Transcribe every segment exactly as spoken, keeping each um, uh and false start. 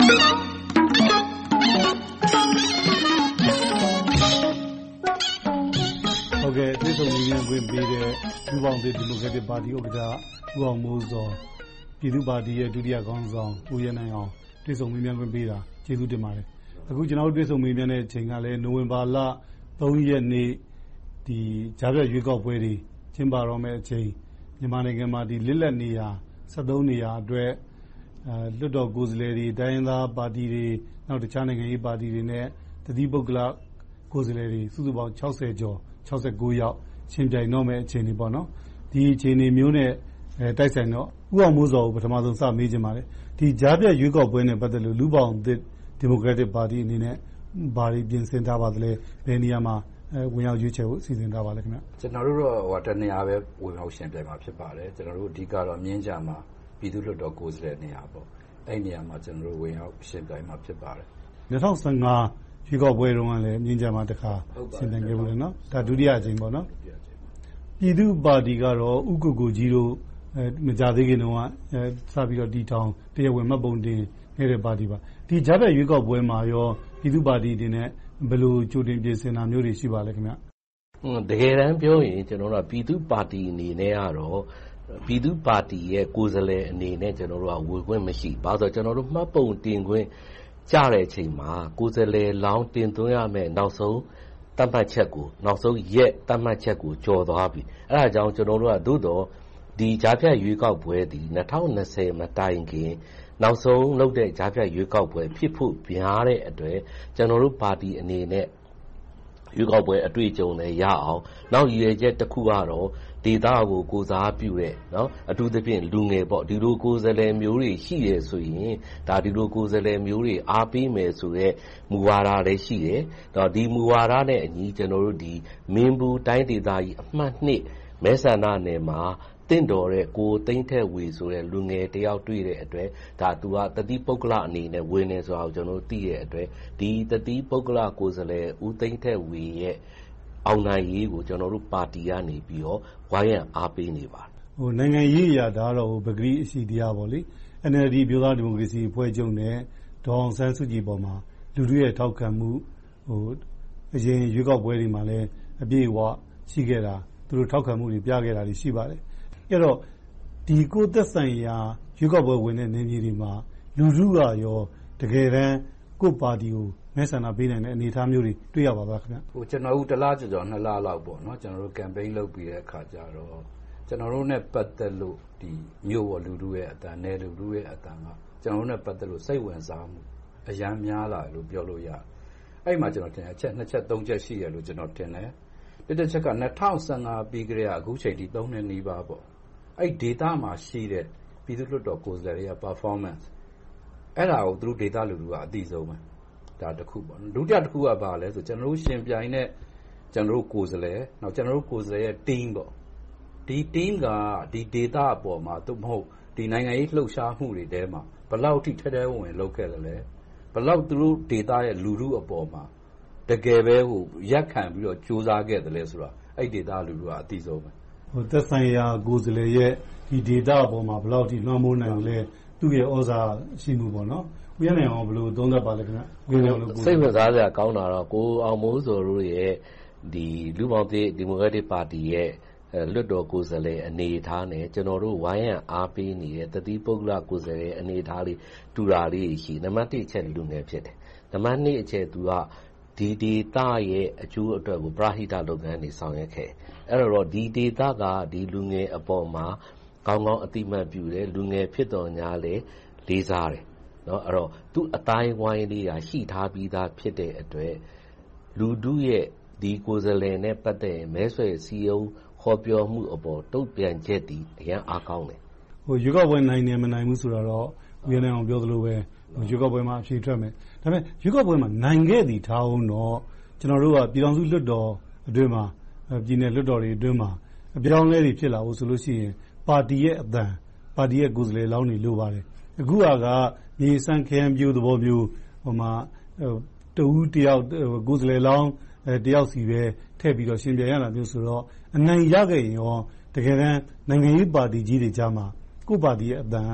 ဟုတ်ကဲ့ဒီဆိုရင်ဝင်ပေးတဲ့လူပေါင်းတဲ့ဒီမိုကရက်တစ်ပါတီဥက္ကဋ္ဌဦးအောင်မိုးစောပြည်သူ့ပါတီရဲ့ဒုတိယခေါင်းဆောင်ဦးရဲနိုင်အောင်တွေ့ဆုံမေးမြန်းခွင့်ပေးတာကျေးဇူးတင်ပါတယ်အခုကျွန်တော်တို့တွေ့ဆုံမေးမြန်းတဲ့အချိန်ကလည်းနိုဝင်ဘာလသုံးရက်နေ့ဒီကြားဖြတ်ရွေးကောက်ပွဲတွေကျင်းပတော့မယ့်အချိန်မြန်မာနိုင်ငံမှာဒီလစ်လက်နေရာဆက်သုံးနေရာအတွက်အဲလွတ်တော်ကိုယ်စားလှယ်တွေတိုင်းရင်းသားပါတီတွေနောက်တခြားနိုင်ငံရေးပါတီတွေနဲ့တတိပုဂ္ဂလကိုယ်စားလှယ်တွေစုစုပေါင်း၆၀ကျော်၆၉ယောက်ရှင်ပြိုင်တော့မယ့်အခြေအနေပေါ့နော်ဒီအခြေအနေမျိုးနဲ့အဲတိုက်ဆိုင်တော့ဦးအောင်မိုးစောကိုပထမဆုံးစမေးချင်ပါတယ်ဒီကြားဖြတ်ရွေးကောက်ပွဲနဲ့ပတ်သက်လို့လူပေါင်းသစ်ဒီမိုကရက်တစ်ပါတီအနေနဲ့ဘာတွေပြင်ဆင်ထားပါသလဲဘယ်နေရာမှာအဲဝင်ရောက်ရွေးချယ်ဖို့စီစဉ်ထားပါလဲခင်ဗျကျွန်တော်တို့တော့ဟိုတနေရာပဲဝင်ရောက်ရှင်ပြိုင်မှာဖြစ်ပါတယ်ကျွန်တော်တို့အဓိကတော့မြင်းကြမှာပြည်သူ့လွှတ်တော်ကိုယ်စားလှယ်နေရာပေါ့အဲ့နေရာမှာကျွန်တော်တို့ဝင်ရောက်ရှင်ပြိုင်မှာဖြစ်ပါတယ်၂၀၁၅ရွေးကောက်ပွဲတုန်းကလည်းမြင်းကြမှာတစ်ခါရှင်ပြိုင်ခဲ့ဘူးလေနော်ဒါဒုတိယအကြိမ်ပေါ့နော်ပြည်သူ့ပါတီကတော့ဥက္ကုကိုကြီးတို့အဲမကြသေးခင်တုန်းကအဲစပြီးတော့တီထောင်တရားဝင်မှတ်ပုံတင်ခဲ့တဲ့ပါတီပါဒီကြားဖြတ်ရွေးကောက်ပွဲမှာရောပြည်သူ့ပါတီတွေနဲ့ဘယ်လိုကြိုတင်ပြင်ဆင်တာမျိုးတွေရှိပါလဲခင်ဗျတကယ်တမ်းပြောရင်ကျွန်တော်တို့ကပြည်သူ့ပါတီအနေနဲ့ကတော့ပြည်သူ့ပါတီရဲ့ကိုယ်စားလှယ်အနေနဲ့ကျွန်တော်တို့ကဝေခွင့်မရှိဘာလို့ဆိုကျွန်တော်တို့မှတ်ပုံတင်ခွင့်ကြတဲ့အချိန်မှာကိုယ်စားလှယ်လောင်းတင်သွင်းရမယ်နောက်ဆုံးတတ်မှတ်ချက်ကိုနောက်ဆုံးရက်တတ်မှတ်ချက်ကိုကျော်သွားပြီအဲဒါကြောင့်ကျွန်တော်တို့ကသို့တော့ဒီကြားဖြတ်ရွေးကောက်ပွဲဒီ၂၀၂၀မတိုင်ခင်နောက်ဆုံးလုပ်တဲ့ကြားဖြတ်ရွေးကောက်ပွဲဖြစ်ဖို့များတဲ့အတွက်ကျွန်တော်တို့ပါတီအနေနဲ့ရွေးကောက်ပွဲအတွေ့အကြုံလည်းရအောင်နောက်ရည်ရွယ်ချက်တစ်ခုကတော့ဒေသကိုကိုစားပြုတဲ့เนาะအထူးသဖြင့်လူငယ်ပေါ့ဒီလိုကိုယ်စားလှယ်မျိုးတွေရှိရဆိုရင်ဒါဒီလိုကိုယ်စားလှယ်မျိုးတွေအားပေးမယ်ဆိုတဲ့မူဝါဒလည်းရှိတယ်တော့ဒီမူဝါဒနဲ့အညီကျွန်တော်တို့ဒီမင်းဘူးတိုင်းဒေသကြီးအမှတ်နှစ်မဲဆန္ဒနယ်မှာတင့်တော်တဲ့ကိုသိန်းထက်ဝေဆိုတဲ့လူငယ်တယောက်တွေ့တဲ့အတွက်ဒါသူကတတိပုဂ္ဂလအနေနဲ့ဝင်နေဆိုအောင်ကျွန်တော်သိရတဲ့အတွက်ဒီတတိပုဂ္ဂလကိုယ်စားလှယ်ဦးသိန်းထက်ဝေရဲ့အောင်နိုင်ရေးကိုကျွန်တော်တို့ပါတီကနေပြီးတော့ဝိုင်းရန်အားပေးနေပါတယ်ဟိုနိုင်ငံရေးအရာဒါတော့ပဂရီအစီတရားပေါ့လေ N L D ပြည်သားဒီမိုကရေစီအဖွဲ့ချုပ်နဲ့ဒေါ်အောင်ဆန်းစုကြည်ပေါ်မှာလူတွေရဲ့ထောက်ခံမှုဟိုအရင်ရွေးကောက်ပွဲတွေမှာလည်းအပြည့်အဝရှိခဲ့တာသူတို့ထောက်ခံမှုတွေပြခဲ့တာတွေရှိပါတယ်အဲ့တော့ဒီကိုသက်ဆိုင်ရာရွေးကောက်ပွဲဝင်တဲ့နေပြည်တော်မှာလူထုကရောတကယ်တမ်းကိုပါတီကိုမဲဆန္ဒပေးနိုင်တဲ့အနေအထားမျိုးတွေတွေ့ရပါပါခင်ဗျဟိုကျွန်တော်တို့တစ်လားကျော်ကျော်နှစ်လလောက်ပေါ့နော်ကျွန်တော်တို့ campaign လုပ်ပြီးတဲ့အခါကျတော့ကျွန်တော်တို့နဲ့ပတ်သက်လို့ဒီမြို့ပေါ်လူထုရဲ့အတန်နဲ့လူထုရဲ့အတန်ကကျွန်တော်တို့နဲ့ပတ်သက်လို့စိတ်ဝင်စားမှုအယမ်းများလာလို့ပြောလို့ရတယ်အဲ့မှာကျွန်တော်ထင်အချက်နှစ်ချက်သုံးချက်ရှိရလို့ကျွန်တော်ထင်တယ်တစ်တစ်ချက်က၂၀၁၅ပြီးကြတဲ့အခုချိန်ထိသုံးနှစ်နီးပါးပေါ့အဲ့ data မှာရှိတဲ့ပြည်သူ့လွှတ်တော်ကိုယ်စားလှယ်တွေက performance အဲ့ဒါကိုသူတို့ data လူလူကအသိဆုံးပဲဒါတစ်ခုပေါ့ဒုတိယတစ်ခုကဘာလဲဆိုကျွန်တော်တို့ရှင်ပြိုင်တဲ့ကျွန်တော်တို့ကိုယ်စားလှယ်နောက်ကျွန်တော်တို့ကိုယ်စားလှယ်ရဲ့ team ပေါ့ဒီ team ကဒီ data အပေါ်မှာသူမဟုတ်ဒီနိုင်ငံရေးလှုပ်ရှားမှုတွေထဲမှာဘယ်လောက်ထိထဲထဲဝင်လုပ်ခဲ့တယ်လဲဘယ်လောက်သူတို့ data ရဲ့လူထုအပေါ်မှာတကယ်ပဲဟိုရက်ခံပြီးတော့စူးစမ်းခဲ့တယ်လဲဆိုတာအဲ့ data လူထုကအသိဆုံးပဲဟိုသက်ဆိုင်ရာကိုယ်စားလှယ်ရဲ့ဒီ data အပေါ်မှာဘယ်လောက်ထိလွှမ်းမိုးနိုင်လဲသူ့ရဲ့ဩဇာရှိမှုပေါ့နော်ဦးရနိုင်အောင်ဘယ်လိုသုံးသပ်ပါလဲခင်ဗျကိုယ်ရောလို့စိတ်ဝင်စားစရာကောင်းတာတော့ကိုအောင်မိုးစောတို့ရဲ့ဒီလူပေါင်းသစ်ဒီမိုကရက်တစ်ပါတီရဲ့လွတ်တော်ကိုယ်စားလှယ်အနေအထားနဲ့ကျွန်တော်တို့ဝိုင်းရန်အားပေးနေတဲ့တတိပုဂ္ဂလကိုယ်စားလှယ်အနေအထားလေးတူတာလေးရှိနံပါတ်တစ်အချက်လူငယ်ဖြစ်တယ်နံပါတ်နှစ်အချက်သူကဒီဒေသရဲ့အကျိုးအတွက်ကိုပရဟိတလုပ်ငန်းတွေဆောင်ရွက်ခဲ့အဲ့တော့ဒီဒေသကဒီလူငယ်အပေါ်မှာကောင်းကောင်းအတိမတ်ပြုတယ်လူငယ်ဖြစ်တော်ညာလေလေးစားတယ်နော်အဲ့တော့သူ့အတိုင်းဝိုင်းလေးရာရှိထားပြီးသားဖြစ်တဲ့အတွက်လူထုရဲ့ဒီကိုယ်စားလှယ်နဲ့ပတ်သက်ရင်မဲဆွယ်စည်းရုံးဟောပြောမှုအပေါ်တုတ်ပြန်ချက်တည်အရင်အားကောင်းတယ်ဟိုရွေးကောက်ပွဲနိုင်နေမနိုင်ဘူးဆိုတော့ဦးရနိုင်အောင်ပြောသလိုပဲရွေးကောက်ပွဲမှာအဖြေထွက်မယ်ဒါပေမဲ့ရွေးကောက်ပွဲမှာနိုင်ခဲ့သည်ထားအောင်တော့ကျွန်တော်တို့ကပြည်ထောင်စုလွှတ်တော်အတွင်းမှာပြည်နယ်လွှတ်တော်တွေအတွင်းမှာအပြောင်းလဲတွေဖြစ်လာဖို့ဆိုလို့ရှိရင်ပါတီရဲ့အသံပါတီရဲ့ကိုယ်စားလှယ်လောင်းတွေလိုပါတယ်အခုကမြေစမ်းခရမ်းပြိုးသဘောမျိုးဟိုမှာတဦးတယောက်ကိုယ်စားလှယ်လောင်းတယောက်စီပဲထည့်ပြီးတော့ရှင်ပြရတာမျိုးဆိုတော့အနိုင်ရခဲ့ရင်ရောတကယ်တမ်းနိုင်ငံရေးပါတီကြီးတွေကြားမှာကိုယ်ပါတီရဲ့အသံက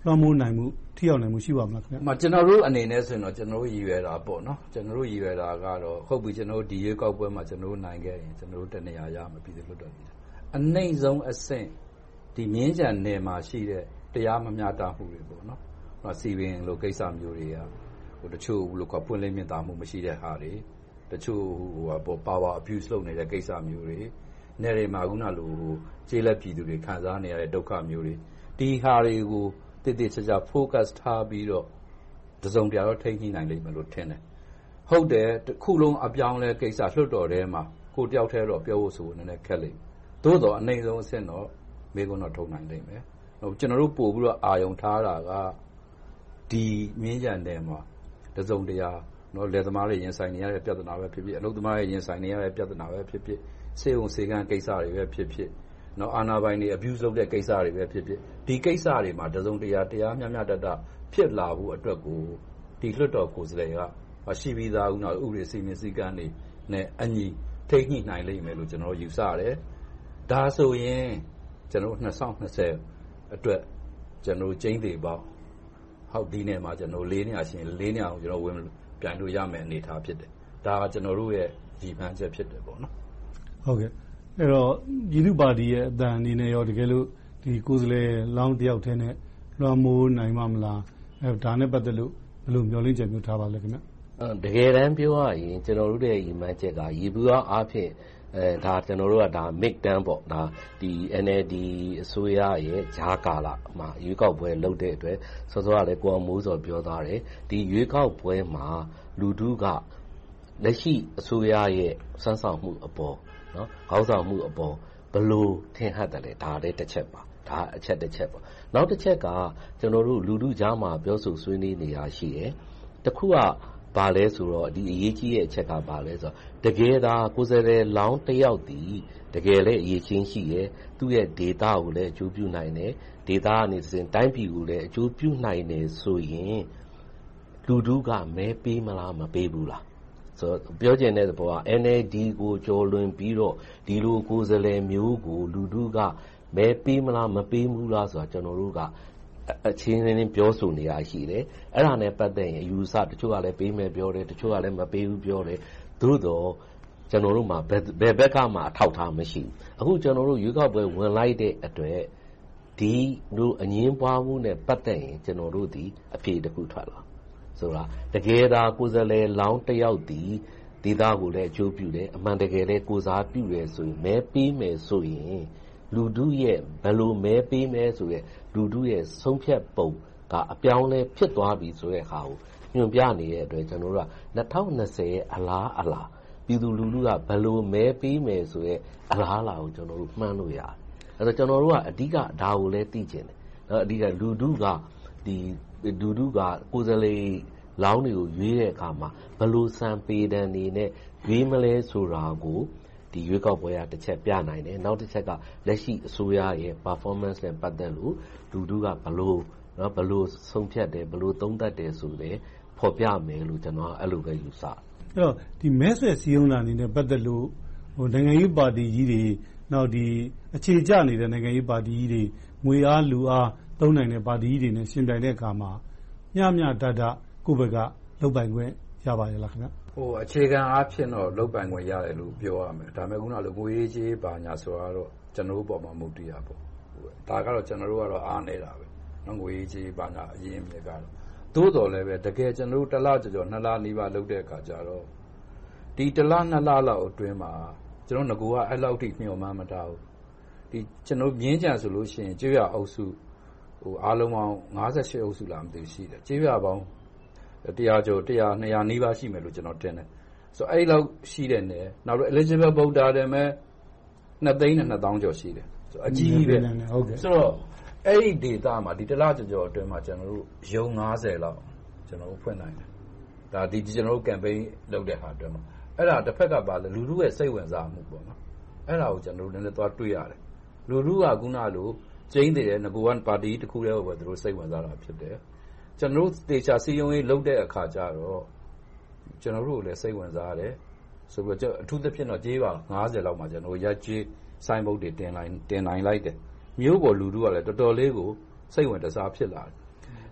လွှမ်းမိုးနိုင်မှုထိရောက်နိုင်မှုရှိပါမလားခင်ဗျ။ကျွန်တော်တို့အနေနဲ့ဆိုရင်တော့ကျွန်တော်တို့ရည်ရွယ်တာပေါ့နော်။ကျွန်တော်တို့ရည်ရွယ်တာကတော့ဟုတ်ပြီကျွန်တော်တို့ဒီရွေးကောက်ပွဲမှာကျွန်တော်တို့နိုင်ခဲ့ရင်ကျွန်တော်တို့တနေရာရမှာပြည်သူ့လွှတ်တော်ကြီး။အနိုင်ဆုံးအဆင့်ဒီမြင်းကြံနယ်မှာရှိတဲ့တရားမမျှတမှုတွေပေါ့နော်။ဟိုစီဝင်လိုကိစ္စမျိုးတွေကဟိုတချို့လို့ကပွင့်လင်းမြင်သာမှုမရှိတဲ့ဟာတွေတချို့ဟိုပေါ့ power abuse လုပ်နေတဲ့ကိစ္စမျိုးတွေနယ်တွေမှာခုနလိုကျေးလက်ပြည်သူတွေခံစားနေရတဲ့ဒုက္ခမျိုးတွေဒီဟာတွေကိုတည်တည်ချာချာ focus ထားပြီးတော့တစုံတရာတော့ထိန်းညှိနိုင်လိမ့်မယ်လို့ထင်တယ်။ဟုတ်တယ်တစ်ခုလုံးအပြောင်းလဲကိစ္စလွှတ်တော်ထဲမှာကိုတယောက်တည်းတော့ပြောဖို့ဆိုနည်းနည်းခက်လိမ့်မယ်။သို့တော့အနိုင်ဆုံးအဆင့်တော့မေးခွန်းတော့ထုတ်နိုင်လိမ့်မယ်။ဟိုကျွန်တော်တို့ပို့ပြီးတော့အာယုံထားတာကဒီမြင်းကြံတဲ့မှာတစုံတရာနော်လက်သမားတွေရင်ဆိုင်နေရတဲ့ပြဿနာပဲဖြစ်ဖြစ်အလုပ်သမားတွေရင်ဆိုင်နေရတဲ့ပြဿနာပဲဖြစ်ဖြစ်စေုံစေကန်းကိစ္စတွေပဲဖြစ်ဖြစ်နော်အာဏာပိုင်တွေ abuse လုပ်တဲ့ကိစ္စတွေပဲဖြစ်ဖြစ်ဒီကိစ္စတွေမှာတစုံတရာတရားမျှမျှတတဖြစ်လာဖို့အတွက်ကိုဒီလွှတ်တော်ကိုယ်စားလှယ်ကရှိပြီးသားဦးနောက်ဥပဒေစီမံစည်းကမ်းတွေနဲ့အညီထိန်းညှိနိုင်လိမ့်မယ်လို့ကျွန်တော်ယူဆရတယ်။ဒါဆိုရင်ကျွန်တော်၂၀၂၀အတွက်ကျွန်တော်ကျင်းသေးပေါ့ဟုတ်ဒီနေ့မှာကျွန်တော်၄နေရာရှင်၄နေရာကိုကျွန်တော်ဝင်ပြိုင်လို့ရမယ်အနေထားဖြစ်တယ်။ဒါကကျွန်တော်တို့ရဲ့ရည်မှန်းချက်ဖြစ်တယ်ပေါ့နော်။ဟုတ်ကဲ့အဲ့တော့ပြည်သူ့ပါတီရဲ့အတန်အနေနဲ့ရောတကယ်လို့ဒီကိုယ်စားလှယ်လောင်းတယောက်ထဲနဲ့လွှမ်းမိုးနိုင်မှာမလားအဲဒါနဲ့ပတ်သက်လို့ဘယ်လိုမျှော်လင့်ချက်မျိုးထားပါလဲခင်ဗျ။တကယ်တမ်းပြောရရင်ကျွန်တော်တို့ရဲ့ရည်မှန်းချက်ကရေဘူးအားဖြင့်အဲဒါကျွန်တော်တို့ကဒါ mid term ပေါ့ဒါဒီ N L D အစိုးရရဲ့ဂျားကာလမှာရွေးကောက်ပွဲလုပ်တဲ့အတွက်စောစောကလည်းကိုအောင်မိုးစောပြောသားတယ်ဒီရွေးကောက်ပွဲမှာလူထုကလက်ရှိအစိုးရရဲ့စမ်းဆောင်မှုအပေါ်နော်ခေါင်းဆောင်မှုအပေါ်ဘလို့ထင်ဟပ်တယ်လေဒါလည်းတစ်ချက်ပါဒါအချက်တစ်ချက်ပါနောက်တစ်ချက်ကကျွန်တော်တို့လူထုကြားမှာပြောဆိုဆွေးနွေးနေရရှိတယ်တခုကဘာလဲဆိုတော့ဒီအရေးကြီးတဲ့အချက်ကဘာလဲဆိုတော့တကယ်သာကိုယ်စားလှယ်လောင်းတစ်ယောက်ဒီတကယ်လည်းအရေးချင်းရှိရဲ့သူ့ရဲ့ data ကိုလည်းအကျိုးပြုနိုင်တယ် data ကနေစဉ်တိုင်းပြည်ကိုလည်းအကျိုးပြုနိုင်တယ်ဆိုရင်လူထုကမဲပေးမလားမပေးဘူးလားဆိုတော့ပြောချင်တဲ့ဘောက N L D ကိုကြော်လွန်ပြီးတော့ဒီလိုကိုယ်စားလှယ်မျိုးကိုလူထုကမဲပေးမလားမပေးဘူးလားဆိုတာကျွန်တော်တို့ကအချင်းချင်းပြောဆိုနေရရှိတယ်အဲ့ဒါနဲ့ပတ်သက်ရင်အယူဆတချို့ကလည်းပေးမယ်ပြောတယ်တချို့ကလည်းမပေးဘူးပြောတယ်သို့တော့ကျွန်တော်တို့မှာဘယ်ဘက်ကမှအထောက်ထားမရှိဘူးအခုကျွန်တော်တို့ရွေးကောက်ပွဲဝင်လိုက်တဲ့အတွက်ဒီလိုအငင်းပွားမှုနဲ့ပတ်သက်ရင်ကျွန်တော်တို့ဒီအဖြေတစ်ခုထွက်လာဆိုတာတကယ်သာကိုယ်စားလှယ်လောင်းတစ်ယောက်ဒီဒေသကိုလည်းအကျိုးပြုတယ်အမှန်တကယ်လည်းကိုစားပြုတယ်ဆိုရင်မဲပေးမယ်ဆိုရင်လူထုရဲ့ဘယ်လိုမဲပေးမယ်ဆိုရဲလူထုရဲ့ဆုံးဖြတ်ပုံကအပြောင်းလဲဖြစ်သွားပြီဆိုတဲ့ဟာကိုညွှန်ပြနေတဲ့အတွက်ကျွန်တော်တို့က၂၀၂၀ရဲ့အလားအလာပြည်သူလူထုကဘယ်လိုမဲပေးမယ်ဆိုရဲအလားအလာကိုကျွန်တော်တို့မှန်းလို့ရတယ်အဲ့တော့ကျွန်တော်တို့ကအဓိကဒါကိုလည်းသိကျင်တယ်အဲ့အဓိကလူထုကဒီလူထုကကိုယ်စားလှယ်လောင်းတွေကိုရွေးတဲ့အခါမှာဘယ်လိုစံပေတံနေနဲ့ရွေးမလဲဆိုတာကိုဒီရွေးကောက်ပွဲကတစ်ချက်ပြနိုင်တယ်နောက်တစ်ချက်ကလက်ရှိအစိုးရရဲ့ performance နဲ့ပတ်သက်လို့လူထုကဘလို့နော်ဘလို့ဆုံးဖြတ်တယ်ဘလို့သုံးသပ်တယ်ဆိုလည်းဖော်ပြမယ်လို့ကျွန်တော်အဲ့လိုပဲယူဆအဲ့တော့ဒီမဲဆွယ်စည်းရုံးတာအနေနဲ့ပတ်သက်လို့ဟိုနိုင်ငံရေးပါတီကြီးတွေနောက်ဒီအခြေကျနေတဲ့နိုင်ငံရေးပါတီကြီးတွေငွေအားလူအားသုံးနိုင်တဲ့ပါတီကြီးတွေနဲ့ရှင်ပြိုင်တဲ့အခါမှာမျှမျှတတကိုယ့်ဘက်ကလုပ်ပိုင်ခွင့်ရပါရဲ့လားခင်ဗျဟိုအခြေခံအားဖြင့်တော့လုပ်ပိုင်ခွင့်ရတယ်လို့ပြောရမယ်ဒါပေမဲ့ခုနကလိုငွေရေးကြေးပါညာဆိုတော့ကျွန်တော်တို့ပေါ်မှာမူတည်ရပေါ့ဒါကတော့ကျွန်တော်တို့ကတော့အားနေတာပဲနော်ငွေရေးကြေးပါညာအရင်မြစ်ကတော့သို့တော်လည်းပဲတကယ်ကျွန်တော်တို့တစ်လကြော်ကြော်နှစ်လနီးပါးလုပ်တဲ့အခါကျတော့ဒီတစ်လနှစ်လလောက်အတွင်းမှာကျွန်တော်ငကူကအဲ့လောက်ထိမျှော်မှန်းမထားဘူးဒီကျွန်တော်မြင်းကြံဆိုလို့ရှိရင်ကျွရအုပ်စုဟိုအားလုံးပေါင်း၅၈အုပ်စုလားမသိရှိတယ်ကျွရပေါင်းတရားကျော်တရားနှစ်ရာနီးပါးရှိမယ်လို့ကျွန်တော်တင်တယ်ဆိုအဲ့လောက်ရှိတဲ့နယ်နောက်တော့ eligible voter တွေမဲ့နှစ်သိန်းနဲ့နှစ်သောင်းကျော်ရှိတယ်ဆိုအကြီးပဲဟုတ်ကဲ့ဆိုတော့အဲ့ဒီ data မှာဒီတစ်လကျော်ကျော်အတွင်းမှာကျွန်တော်တို့ရုံ၅၀လောက်ကျွန်တော်တို့ဖွင့်နိုင်တယ်ဒါဒီကျွန်တော်တို့ campaign လုပ်တဲ့ဟာအတွင်းမှာအဲ့ဒါတစ်ဖက်ကပါလေလူထုရဲ့စိတ်ဝင်စားမှုပေါ့နော်အဲ့ဒါကိုကျွန်တော်တို့လည်းသွားတွေ့ရတယ်လူထုကခုနလိုကျင်းတဲ့ငကူကပါတီတစ်ခုတည်းပဲသူတို့စိတ်ဝင်စားတာဖြစ်တယ်ကျွန်တော်တို့တေချာစီယုံရေးလုပ်တဲ့အခါကျတော့ကျွန်တော်တို့လည်းစိတ်ဝင်စားရတယ်ဆိုပြီးတော့အထူးသဖြင့်တော့ကြေးပါ၅၀လောက်မှာကျွန်တော်ရက်ကြေးစိုင်းဘုတ်တွေတင်လိုက်တင်နိုင်လိုက်တယ်မျိုးပေါ်လူထုကလည်းတော်တော်လေးကိုစိတ်ဝင်တစားဖြစ်လာတယ်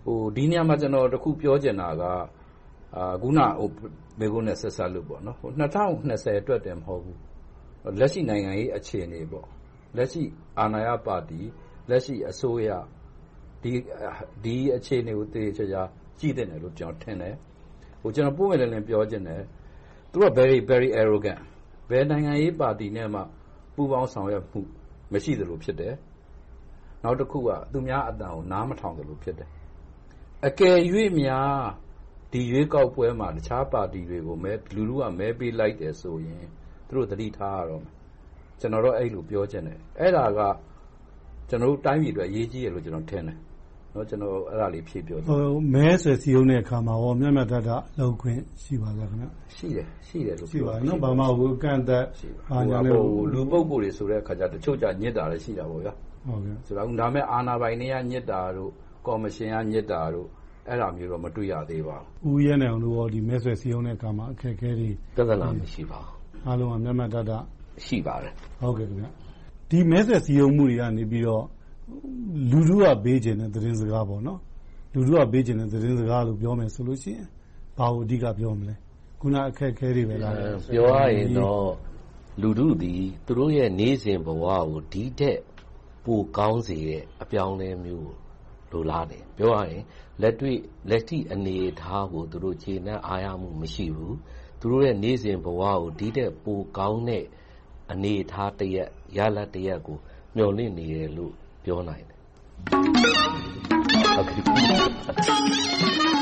ဟိုဒီနေရာမှာကျွန်တော်တခုပြောချင်တာကအာခုနဟိုမေကုန်းနဲ့ဆက်ဆက်လို့ပေါ့နော်ဟို၂၀၂၀အတွက်တည်းမဟုတ်ဘူးလက်ရှိနိုင်ငံရေးအခြေအနေပေါ့လက်ရှိအာဏာရပါတီလက်ရှိအစိုးရဒီဒီအခြေအနေကိုတည်ချာချာကြည့်တဲ့တယ်လို့ကျွန်တော်ထင်တယ်ဟိုကျွန်တော်ပုံမှန်လည်းလည်းပြောချင်တယ်သူက very very arrogant ဘယ်နိုင်ငံရေးပါတီနဲ့မှပူးပေါင်းဆောင်ရွက်မှုမရှိသလိုဖြစ်တယ်နောက်တစ်ခုကသူများအတန်ကိုနားမထောင်သလိုဖြစ်တယ်အကယ်၍များဒီရွေးကောက်ပွဲမှာတခြားပါတီတွေကိုမဲလူလူကမဲပေးလိုက်တယ်ဆိုရင်သူတို့သတိထားရတော့မယ်ကျွန်တော်တို့အဲ့လိုပြောချင်တယ်အဲ့ဒါကကျွန်တော်တို့တိုင်းပြည်အတွက်အရေးကြီးတယ်လို့ကျွန်တော်ထင်တယ်နော်ကျွန်တော်အဲ့ဒါလေးဖြည့်ပြောတယ်ဟိုမဲဆွယ်စည်းရုံးတဲ့အခါမှာဟောမြတ်မြတ်တတလောက်ခွင့်ရှိပါလားခင်ဗျရှိတယ်ရှိတယ်လို့ရှိပါနော်ဘာမှဟိုကန့်သက်အာညာလည်းလူပုဂ္ဂိုလ်တွေဆိုတဲ့အခါကျတချို့ကြညစ်တာလည်းရှိတာပေါ့ဗျာဟုတ်ကဲ့ဆိုတော့ဒါမဲ့အာဏာပိုင်တွေကညစ်တာတို့ကော်မရှင်ကညစ်တာတို့အဲ့လိုမျိုးတော့မတွေ့ရသေးပါဘူးဦးရဲနေအောင်လို့ဟောဒီမဲဆွယ်စည်းရုံးတဲ့အခါမှာအခက်အခဲတွေပြဿနာမရှိပါဘူးအားလုံးကမြတ်မြတ်တတရှိပါတယ်ဟုတ်ကဲ့ခင်ဗျဒီမဲဆွယ်စည်းရုံးမှုတွေကနေပြီးတော့လူလူကပေးခြင်းတဲ့သတင်းစကားပေါ့နော်လူလူကပေးခြင်းတဲ့သတင်းစကားလို့ပြောမယ်ဆိုလို့ရှိရင်ဘာလို့အဓိကပြောမလဲခုနအခက်အခဲတွေပဲလားပြောရရင်တော့လူလူသည်သူတို့ရဲ့နေစဉ်ဘဝကိုဒီတဲ့ပိုကောင်းစေတဲ့အပြောင်းလဲမျိုးလိုလားတယ်ပြောရရင်လက်တွေ့လက်ထိအနေထားကိုသူတို့ခြေနှံ့အားရမှုမရှိဘူးသူတို့ရဲ့နေစဉ်ဘဝကိုဒီတဲ့ပိုကောင်းတဲ့အနေထားတရက်ရလတ်တရက်ကိုမျှော်လင့်နေတယ်လို့ပြောနိုင်တယ်ဟုတ်ကဲ့